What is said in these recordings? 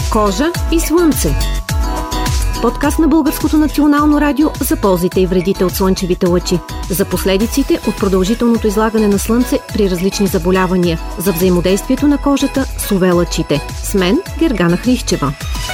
Кожа и слънце. Подкаст на Българското национално радио за ползите и вредите от слънчевите лъчи, за последиците от продължителното излагане на слънце при различни заболявания, за взаимодействието на кожата с UV-лъчите. С мен Гергана Хрищева.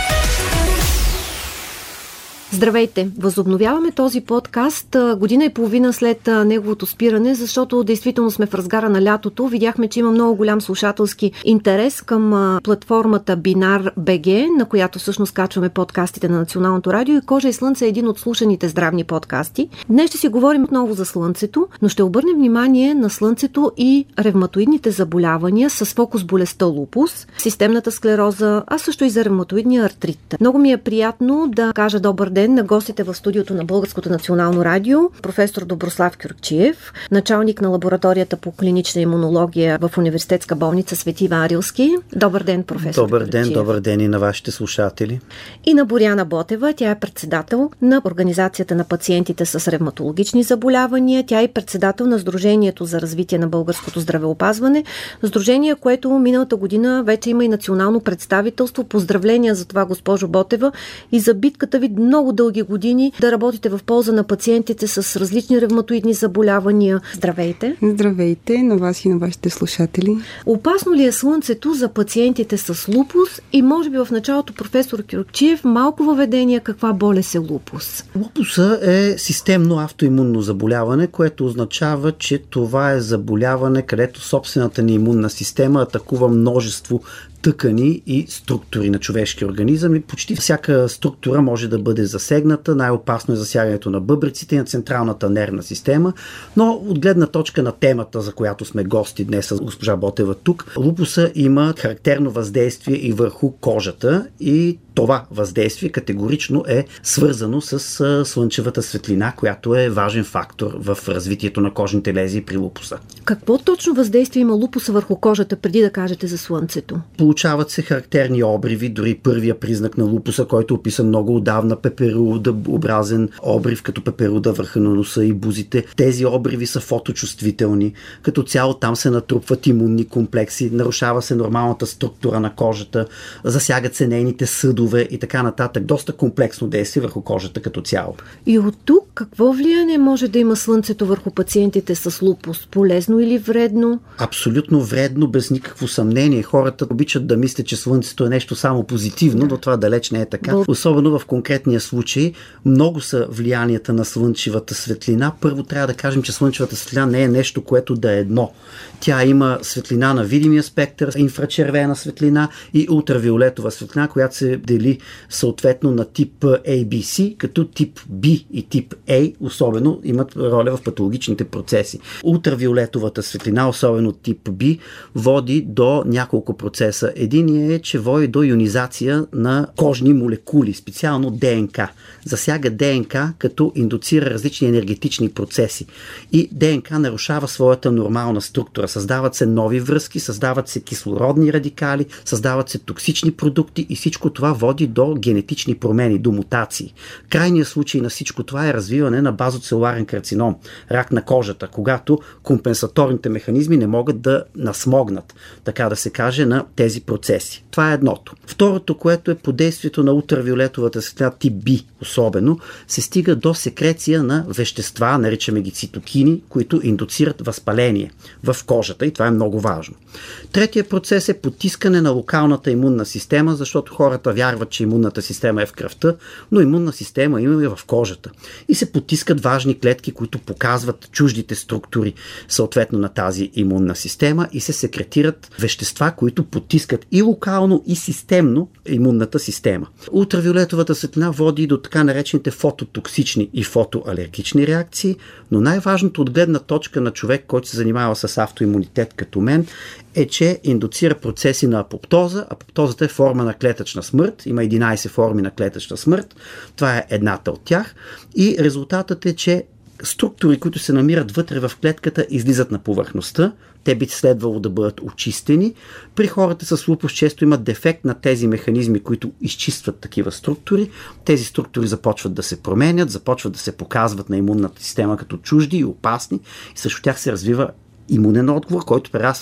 Здравейте! Възобновяваме този подкаст година и половина след неговото спиране, защото действително сме в разгара на лятото. Видяхме, че има много голям слушателски интерес към платформата Binar.bg, на която всъщност качваме подкастите на Националното радио, и Кожа и слънце е един от слушаните здравни подкасти. Днес ще си говорим отново за слънцето, но ще обърнем внимание на слънцето и ревматоидните заболявания с фокус болестта лупус, системната склероза, а също и за ревматоидния артрит. Много ми е приятно да кажа добър ден на гостите в студиото на Българското национално радио, професор Доброслав Кюркчиев, началник на лабораторията по клинична имунология в Университетска болница Свети Иван Рилски. Добър ден, професор Кюркчиев. Добър ден и на вашите слушатели. И на Боряна Ботева, тя е председател на Организацията на пациентите с ревматологични заболявания. Тя е председател на Сдружението за развитие на българското здравеопазване. Сдружение, което миналата година вече има и национално представителство. Поздравления за това, госпожо Ботева, и за битката ви много дълги години да работите в полза на пациентите с различни ревматоидни заболявания. Здравейте! Здравейте на вас и на вашите слушатели. Опасно ли е слънцето за пациентите с лупус? И може би в началото, професор Кюркчиев, малко въведение каква болест е лупус? Лупуса е системно автоимунно заболяване, което означава, че това е заболяване, където собствената ни имунна система атакува множество тъкани и структури на човешкия организъм, и почти всяка структура може да бъде засегната. Най-опасно е засягането на бъбреците и на централната нервна система, но от гледна точка на темата, за която сме гости днес с госпожа Ботева тук, лупуса има характерно въздействие и върху кожата, и това въздействие категорично е свързано с слънчевата светлина, която е важен фактор в развитието на кожните лезии при лупуса. Какво точно въздействие има лупуса върху кожата, преди да кажете за слънцето? Получават се характерни обриви, дори първия признак на лупуса, който е описан много отдавна, пеперудообразен обрив, като пеперуда върха на носа и бузите. Тези обриви са фоточувствителни. Като цяло там се натрупват имунни комплекси, нарушава се нормалната структура на кожата, засягат се нейните съдове и така нататък. Доста комплексно действие върху кожата като цяло. И от тук какво влияние може да има слънцето върху пациентите с лупус? Полезно или вредно? Абсолютно вредно, без никакво съмнение. Хората обичат да мислят, че слънцето е нещо само позитивно, но това далеч не е така. Особено в конкретния случай много са влиянията на слънчевата светлина. Първо трябва да кажем, че слънчевата светлина не е нещо, което да е едно. Тя има светлина на видимия спектър, инфрачервена светлина и ултравиолетова светлина, която се дели съответно на тип ABC, като тип B и тип A особено имат роля в патологичните процеси. Ултравиолетовата светлина, особено тип B, води до няколко процеса. Един е, че води до ионизация на кожни молекули, специално ДНК. Засяга ДНК, като индуцира различни енергетични процеси. И ДНК нарушава своята нормална структура. Създават се нови връзки, създават се кислородни радикали, създават се токсични продукти и всичко това води до генетични промени, до мутации. Крайният случай на всичко това е развиване на базоцелуларен карцином, рак на кожата, когато компенсаторните механизми не могат да насмогнат, така да се каже, на тези процеси. Това е едното. Второто, което е под действието на ултравиолетовата светлина тип B особено, се стига до секреция на вещества, наричаме ги цитокини, които индуцират възпаление в кожата, и това е много важно. Третия процес е потискане на локалната имунна система, защото хората вярват, че имунната система е в кръвта, но имунна система има и в кожата. И се потискат важни клетки, които показват чуждите структури съответно на тази имунна система, и се секретират вещества, които потискат и локално, и системно имунната система. Ултравиолетовата светлина води до така наречените фототоксични и фотоалергични реакции, но най-важното от гледна точка на човек, който се занимава с автоимунитет като мен, е, че индуцира процеси на апоптоза. Апоптозата е форма на клетъчна смърт. Има 11 форми на клетъчна смърт. Това е едната от тях. И резултатът е, че структури, които се намират вътре в клетката, излизат на повърхността. Те би следвало да бъдат очистени. При хората с лупус често имат дефект на тези механизми, които изчистват такива структури. Тези структури започват да се променят, започват да се показват на имунната система като чужди и опасни, и също тях се развива имунен отговор, който прераства в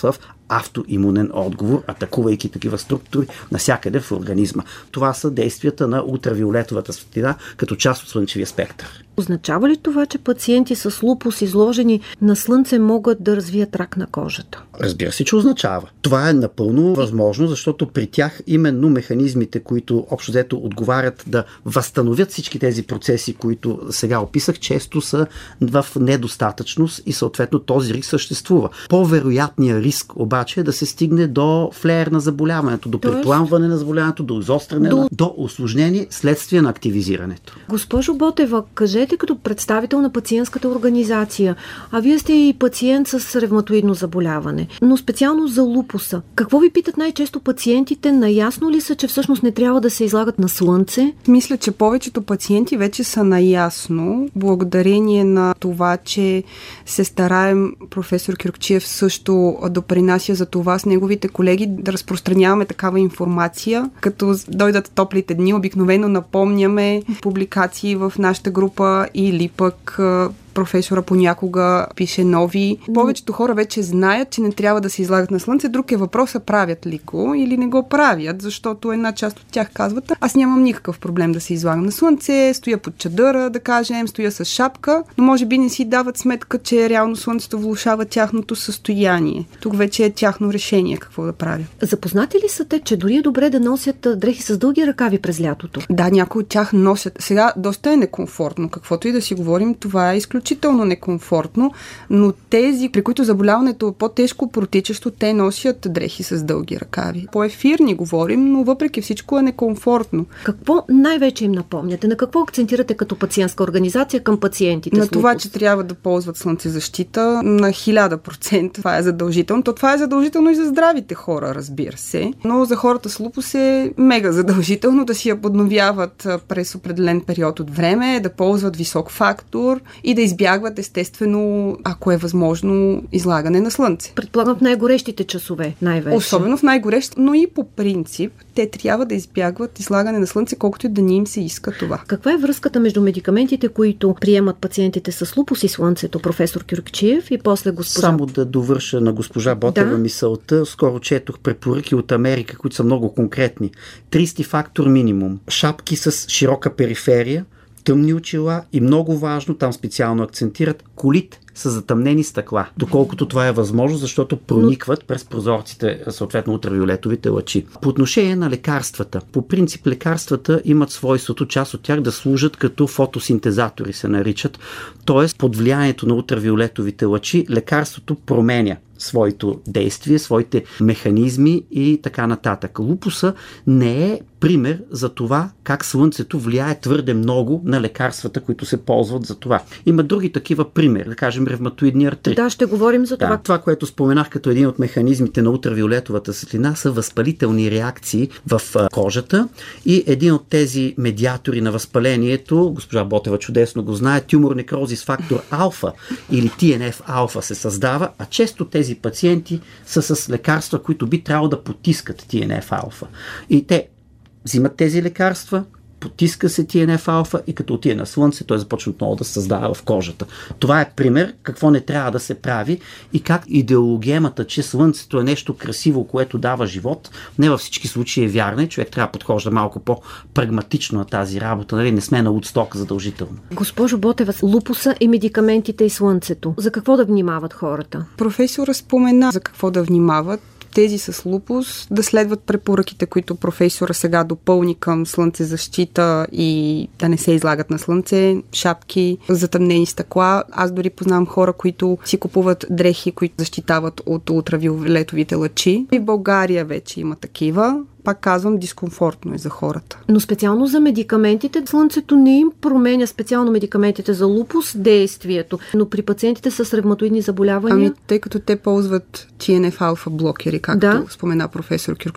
автоимунен отговор, атакувайки такива структури навсякъде в организма. Това са действията на ултравиолетовата светлина като част от слънчевия спектър. Означава ли това, че пациенти с лупус, изложени на слънце, могат да развият рак на кожата? Разбира се, че означава. Това е напълно възможно, защото при тях именно механизмите, които общо взето отговарят да възстановят всички тези процеси, които сега описах, често са в недостатъчност и съответно този риск съществува. По-вероятният риск обаче е да се стигне до флеер на заболяването, до препламване на заболяването, до изостряне, до усложнение следствие на активизирането. Госпожо Ботева, кажете като представител на пациентската организация, а вие сте и пациент с ревматоидно заболяване, но специално за лупуса. Какво ви питат най-често пациентите? Наясно ли са, че всъщност не трябва да се излагат на слънце? Мисля, че повечето пациенти вече са наясно, благодарение на това, че се стараем, професор Кюркчиев също допринася за това с неговите колеги да разпространяваме такава информация. Като дойдат топлите дни, обикновено напомняме публикации в нашата група или пък професора понякога пише нови. Повечето хора вече знаят, че не трябва да се излагат на слънце. Друг е въпросът, правят ли го или не го правят, защото една част от тях казват: аз нямам никакъв проблем да се излагам на слънце, стоя под чадъра, да кажем, стоя с шапка, но може би не си дават сметка, че реално слънцето влошава тяхното състояние. Тук вече е тяхно решение какво да правят. Запознати ли са те, че дори е добре да носят дрехи с дълги ръкави през лятото? Да, някои от тях носят. Сега доста е некомфортно. Каквото и да си говорим, това е изключително некомфортно, но тези, при които заболяването е по-тежко протичащо, те носят дрехи с дълги ръкави. По ефирни говорим, но въпреки всичко е некомфортно. Какво най-вече им напомняте? На какво акцентирате като пациентска организация към пациентите? На това, че трябва да ползват слънцезащита на 1000%. Това е задължително. Това е задължително и за здравите хора, разбира се. Но за хората с лупус е мега задължително да си я подновяват през определен период от време, да ползват висок фактор и да избягват естествено, ако е възможно, излагане на слънце. Предполагам в най-горещите часове най-вече. Особено в най-горещите, но и по принцип те трябва да избягват излагане на слънце, колкото и да не им се иска това. Каква е връзката между медикаментите, които приемат пациентите с лупус и слънцето, професор Кюркчиев, и после госпожа? Само да довърша на госпожа Ботева мисълта. Скоро четох препоръки от Америка, които са много конкретни. 30 фактор минимум. Шапки с широка периферия, тъмни очила и много важно, там специално акцентират, колит са затъмнени стъкла, доколкото това е възможно, защото проникват през прозорците, съответно ултравиолетовите лъчи. По отношение на лекарствата, по принцип лекарствата имат свойството, част от тях да служат като фотосинтезатори се наричат, т.е. под влиянието на ултравиолетовите лъчи лекарството променя своето действие, своите механизми и така нататък. Лупуса не е пример за това как слънцето влияе твърде много на лекарствата, които се ползват за това. Има други такива примери, да кажем ревматоидния артрит. Да, ще говорим за това. Това, което споменах като един от механизмите на ултравиолетовата светлина, са възпалителни реакции в кожата и един от тези медиатори на възпалението, госпожа Ботева чудесно го знае, тюмор некрозис фактор алфа или TNF алфа се създава, а често тези пациенти са с лекарства, които би трябвало да потискат TNF алфа. И те взимат тези лекарства, потиска се TNF алфа и като отиде на слънце, той започва отново да се създава в кожата. Това е пример какво не трябва да се прави и как идеологемата, че слънцето е нещо красиво, което дава живот, не във всички случаи е вярна и човек трябва да подхожда малко по-прагматично на тази работа. Нали? Не сме на Удсток задължително. Госпожо Ботева, лупуса и медикаментите и слънцето. За какво да внимават хората? Професора спомена за какво да внимават. Тези с лупус да следват препоръките, които професора сега допълни към слънцезащита и да не се излагат на слънце, шапки, затъмнени стъкла. Аз дори познавам хора, които си купуват дрехи, които защитават от ултравиолетовите лъчи. И в България вече има такива. Пак казвам, дискомфортно е за хората. Но специално за медикаментите, слънцето не им променя специално медикаментите за лупус действието. Но при пациентите с ревматоидни заболявания... Тъй като те ползват TNF алфа блокери, както спомена професор Кюркчиев,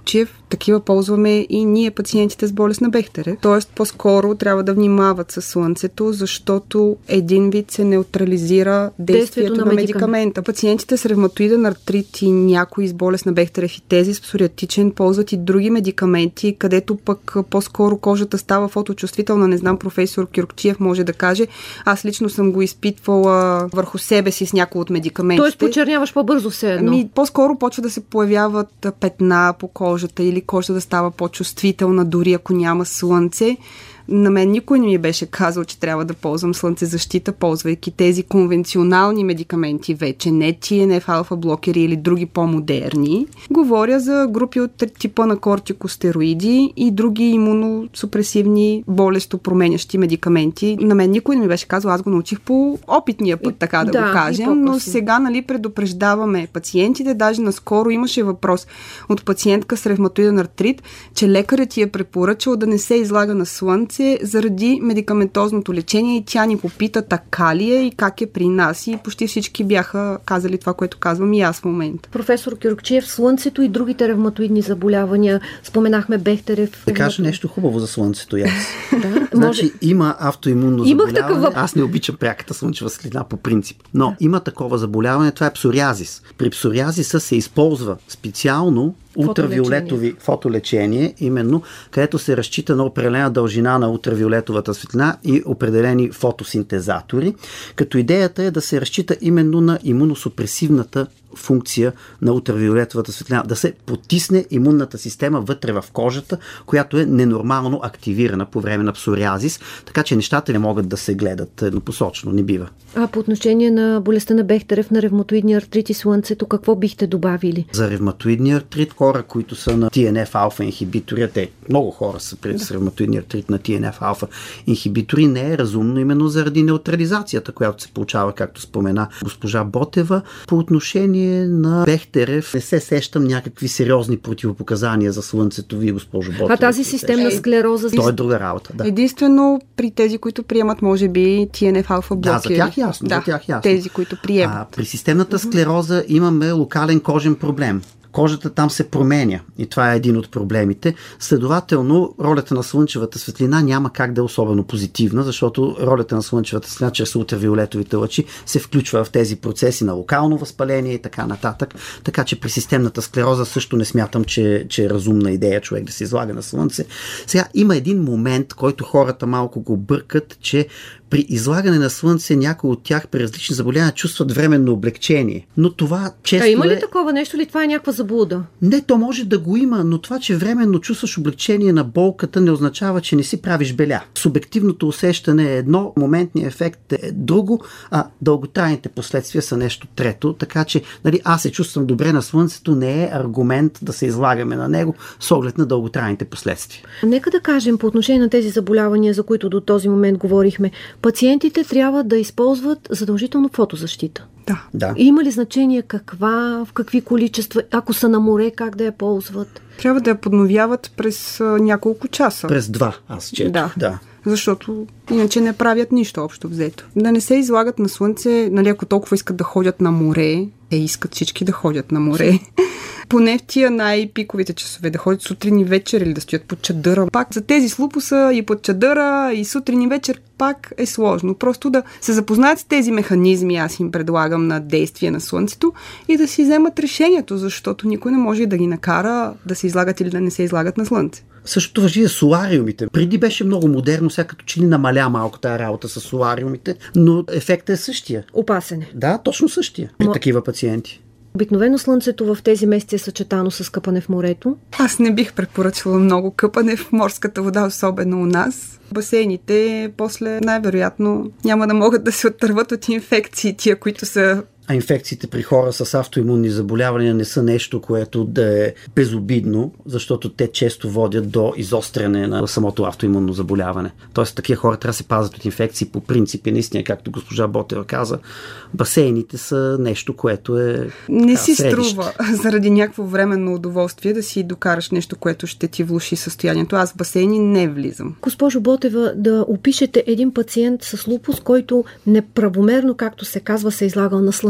Такива ползваме и ние, пациентите с болест на Бехтерев. Тоест, по-скоро трябва да внимават със слънцето, защото един вид се неутрализира действието на медикамента. Пациентите с ревматоиден артрит и някои с болест на Бехтерев и тези с псориатичен ползват и други медикаменти, където пък по-скоро кожата става фоточувствителна. Не знам, професор Кюркчиев може да каже. Аз лично съм го изпитвала върху себе си с някои от медикаментите. Тоест почерняваш по-бързо все едно? По-скоро почва да се появяват петна по кожата или кожата да става по-чувствителна, дори ако няма слънце. На мен никой не ми беше казал, че трябва да ползвам слънцезащита, ползвайки тези конвенционални медикаменти вече, не TNF-алфа блокери или други по-модерни. Говоря за групи от типа на кортикостероиди и други имуносупресивни, болестопроменящи медикаменти. На мен никой не ми беше казал, аз го научих по опитния път, така да го кажем, но сега, предупреждаваме пациентите. Даже наскоро имаше въпрос от пациентка с ревматоиден артрит, че лекарят ти е препоръчал да не се излага на слънце заради медикаментозното лечение и тя ни попита така ли е и как е при нас, и почти всички бяха казали това, което казвам и аз в момента. Професор Кюркчиев, слънцето и другите ревматоидни заболявания, споменахме Бехтерев. Да кажа нещо хубаво за слънцето и аз. Значи има автоимунно заболяване. Аз не обичам пряката слънчева светлина по принцип, но има такова заболяване, това е псориазис. При псориазиса се използва специално ултравиолетови фотолечение, именно където се разчита на определена дължина на ултравиолетовата светлина и определени фотосинтезатори, като идеята е да се разчита именно на имуносупресивната функция на ултравиолетовата светлина, да се потисне имунната система вътре в кожата, която е ненормално активирана по време на псориазис, така че нещата не могат да се гледат еднопосочно, не бива. А по отношение на болестта на Бехтерев, на ревматоидния артрит и слънцето, какво бихте добавили? За ревматоидния артрит, хора, които са на TNF-алфа инхибитори, много хора са с ревматоидния артрит на TNF-алфа инхибитори, не е разумно именно заради неутрализацията, която се получава, както спомена госпожа Ботева. По отношение на Бехтерев не се сещам някакви сериозни противопоказания за слънцето ви, госпожо Ботева. А тази системна склероза? То е друга работа, да. Единствено при тези, които приемат, може би, TNF-алфа блокери. Да, за тях ясно. За тях ясно. Тези, които приемат. При системната склероза имаме локален кожен проблем. Кожата там се променя и това е един от проблемите. Следователно, ролята на слънчевата светлина няма как да е особено позитивна, защото ролята на слънчевата светлина чрез ултравиолетовите лъчи се включва в тези процеси на локално възпаление и така нататък. Така че при системната склероза също не смятам, че е разумна идея човек да се излага на слънце. Сега има един момент, който хората малко го бъркат, че при излагане на слънце някои от тях при различни заболявания чувстват временно облегчение. Но това често има ли такова нещо, или това е някаква заблуда? Не, то може да го има, но това, че временно чувстваш облегчение на болката, не означава, че не си правиш беля. Субективното усещане е едно, моментният ефект е друго, а дълготрайните последствия са нещо трето. Така че, аз се чувствам добре на слънцето, не е аргумент да се излагаме на него с оглед на дълготрайните последствия. Нека да кажем по отношение на тези заболявания, за които до този момент говорихме, пациентите трябва да използват задължително фотозащита. Да. Има ли значение каква, в какви количества, ако са на море, как да я ползват? Трябва да я подновяват през няколко часа. През 2, аз четох. Да. Защото иначе не правят нищо общо взето. Да не се излагат на слънце, ако толкова искат да ходят на море, искат всички да ходят на море. Поне в тия най-пиковите часове, да ходят сутрин и вечер или да стоят под чадъра. Пак за тези с лупуса и под чадъра и сутрин и вечер пак е сложно. Просто да се запознаят с тези механизми, аз им предлагам, на действие на слънцето и да си вземат решението, защото никой не може да ги накара да се излагат или да не се излагат на слънце. Същото важи за солариумите. Преди беше много модерно, сега като че ли намаля малко тази работа с солариумите, но ефектът е същия. Опасен е. Да, точно същия при такива пациенти. Обикновено слънцето в тези месеци е съчетано с къпане в морето. Аз не бих препоръчала много къпане в морската вода, особено у нас. Басейните после най-вероятно няма да могат да се оттърват от инфекции, тия, които са... А инфекциите при хора с автоимунни заболявания не са нещо, което да е безобидно, защото те често водят до изостряне на самото автоимунно заболяване. Тоест, такива хора трябва да се пазят от инфекции по принцип. И наистина, както госпожа Ботева каза, басейните са нещо, което е не си струва заради някакво временно удоволствие да си докараш нещо, което ще ти влоши състоянието. Аз в басейни не влизам. Госпожо Ботева, да опишете един пациент с лупус, който неправомерно, както се казва, се излагал на слънце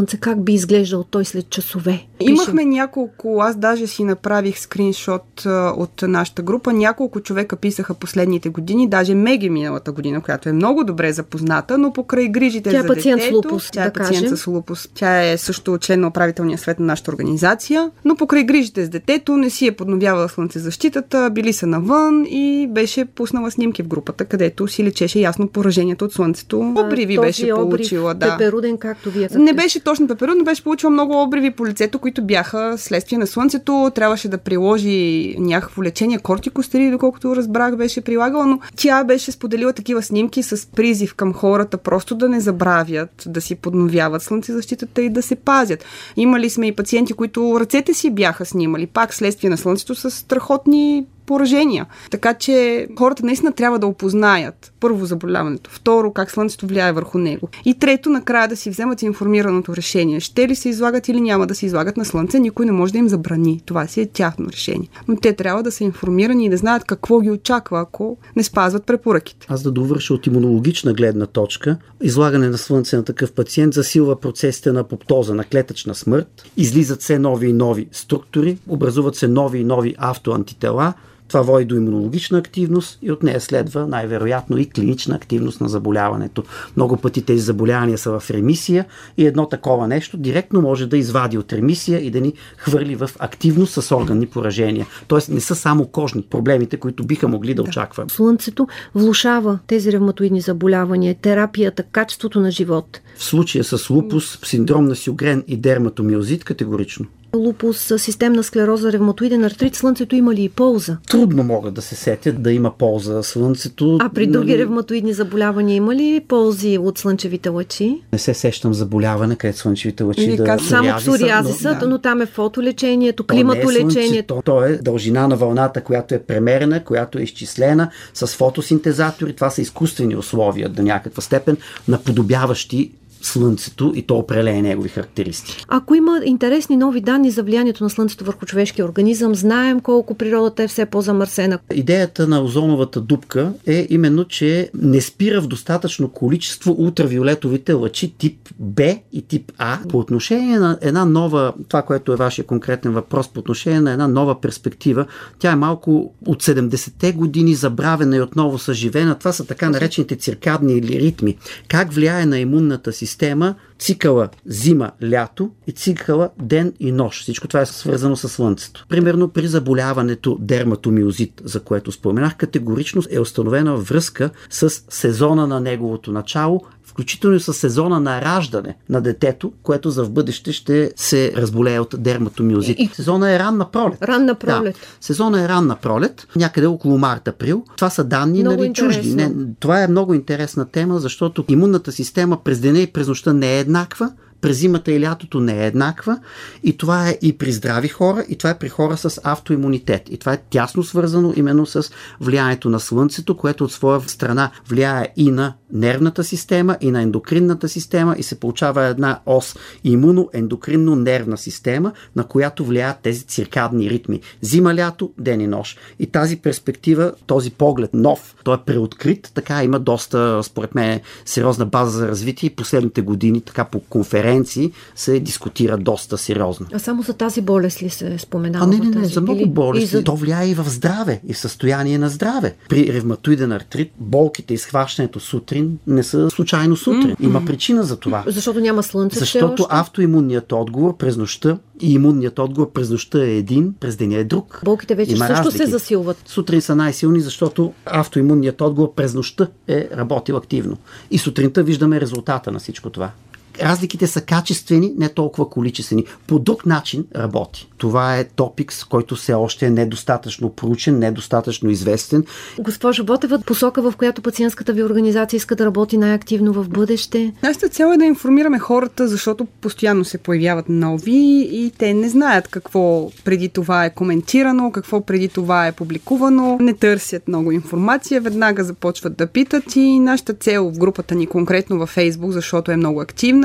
слънце, как би изглеждал той след часове? Имахме няколко, аз даже си направих скриншот от нашата група, няколко човека писаха последните години, даже Меги миналата година, която е много добре запозната, но покрай грижите за детето... Тя е пациент с лупус, тя е пациент с лупус. Тя е също член на управителния съвет на нашата организация, но покрай грижите с детето не си е подновявала слънцезащитата, били са навън и беше пуснала снимки в групата, където си лечеше ясно поражението от слънцето. Обриви беше получила. Пеперуден, както вие. Не беше точно пеперуден, беше получила много обриви по лицето, които бяха следствие на слънцето. Трябваше да приложи някакво лечение, кортикостероиди, доколкото разбрах, беше прилагала, но тя беше споделила такива снимки с призив към хората просто да не забравят да си подновяват слънцезащитата и да се пазят. Имали сме и пациенти, които ръцете си бяха снимали, пак следствие на слънцето с страхотни поражения. Така че хората наистина трябва да опознаят първо заболяването, второ как слънцето влияе върху него и трето накрая да си вземат информираното решение. Ще ли се излагат или няма да се излагат на слънце, никой не може да им забрани. Това си е тяхно решение. Но те трябва да са информирани и да знаят какво ги очаква, ако не спазват препоръките. Аз да довърша от имунологична гледна точка, излагане на слънце на такъв пациент засилва процесите на апоптоза, на клетъчна смърт, излизат все нови и нови структури, образуват се нови и нови автоантитела. Това води до имунологична активност и от нея следва най-вероятно и клинична активност на заболяването. Много пъти тези заболявания са в ремисия и едно такова нещо директно може да извади от ремисия и да ни хвърли в активност с органни поражения. Тоест не са само кожни проблемите, които биха могли да очакваме. Слънцето влошава тези ревматоидни заболявания, терапията, качеството на живот. В случая с лупус, синдром на Сьогрен и дерматомиозит категорично. Лупус, системна склероза, ревматоиден артрит, слънцето има ли и полза? Трудно могат да се сетят да има полза слънцето. А при други ревматоидни заболявания има ли ползи от слънчевите лъчи? Не се сещам заболяване, където слънчевите лъчи само псориазиса, но там е фотолечението, климатолечението. То е дължина на вълната, която е премерена, която е изчислена с фотосинтезатори. Това са изкуствени условия до някаква степен, наподобяващи Слънцето и то определя негови характеристики. Ако има интересни нови данни за влиянието на Слънцето върху човешкия организъм, знаем колко природата е все по-замърсена. Идеята на озоновата дупка е именно, че не спира в достатъчно количество ултравиолетовите лъчи тип Б и тип А. По отношение на една нова, това, което е вашия конкретен въпрос, по отношение на една нова перспектива, тя е малко от 70-те години забравена и отново съживена. Това са така наречените циркадни ритми. Как влияе на имунната система цикъла зима-лято и цикъла ден и нощ. Всичко това е свързано с Слънцето. Примерно при заболяването дерматомиозит, за което споменах, категорично е установена връзка с сезона на неговото начало, включително и с сезона на раждане на детето, което за в бъдеще ще се разболее от дерматомиозит. Сезона е ранна пролет. Ранна пролет. Да. Сезона е ранна пролет, някъде около март-април. Това са данни чужди. Това е много интересна тема, защото имунната система през деня и през нощта не е еднаква, през зимата и лятото не е еднаква и това е и при здрави хора, и това е при хора с автоимунитет. И това е тясно свързано именно с влиянието на Слънцето, което от своя страна влияе и на нервната система, и на ендокринната система и се получава една ос имуно-ендокринно-нервна система, на която влияят тези циркадни ритми. Зима-лято, ден и нощ. И тази перспектива, този поглед нов, той е преоткрит, така има доста, според мен, сериозна база за развитие и последните години, така по конференции се дискутира доста сериозно. А само за тази болест ли се споменава? Не, за много болести. То влияе и в здраве, и в състояние на здраве. При ревматоиден артрит, болките и схващането сутрин не са случайно сутрин. Има причина за това. Защото няма слънце. Защото автоимунният отговор през нощта и имунният отговор през нощта е един, през деня е друг. Болките вече също се засилват. Сутрин са най-силни, защото автоимунният отговор през нощта е работил активно. И сутринта виждаме резултата на всичко това. Разликите са качествени, не толкова количествени. По друг начин работи. Това е топикс, който все още е недостатъчно проучен, недостатъчно известен. Госпожо Ботева, посока, в която пациентската ви организация иска да работи най-активно в бъдеще? Нашата цел е да информираме хората, защото постоянно се появяват нови и те не знаят какво преди това е коментирано, какво преди това е публикувано, не търсят много информация, веднага започват да питат и нашата цел в групата ни конкретно във Фейсбук, защото е много активна,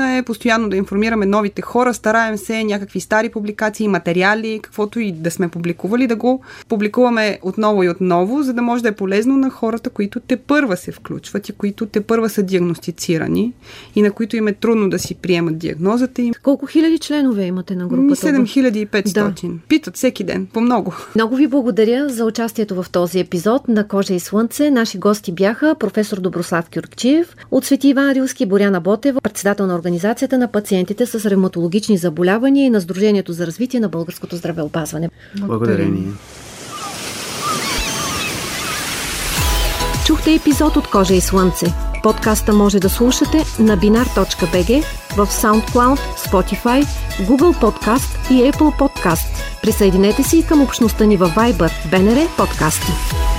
Начина е постоянно да информираме новите хора, стараем се някакви стари публикации, материали, каквото и да сме публикували, да го публикуваме отново и отново, за да може да е полезно на хората, които тепърва се включват и които тепърва са диагностицирани и на които им е трудно да си приемат диагнозата им. Колко хиляди членове имате на групата? 7500. Да. Питат всеки ден, по много. Много ви благодаря за участието в този епизод на Кожа и слънце. Наши гости бяха професор Доброслав Кюркчиев от Свети Иван Рилски, Боряна Ботева, председател на Организацията на пациентите с ревматологични заболявания и на Сдружението за развитие на българското здравеопазване. Благодарение. Чухте епизод от Кожа и слънце. Подкаста може да слушате на binar.bg, в SoundCloud, Spotify, Google Podcast и Apple Podcast. Присъединете се и към общността ни във Viber, BNR Подкасти.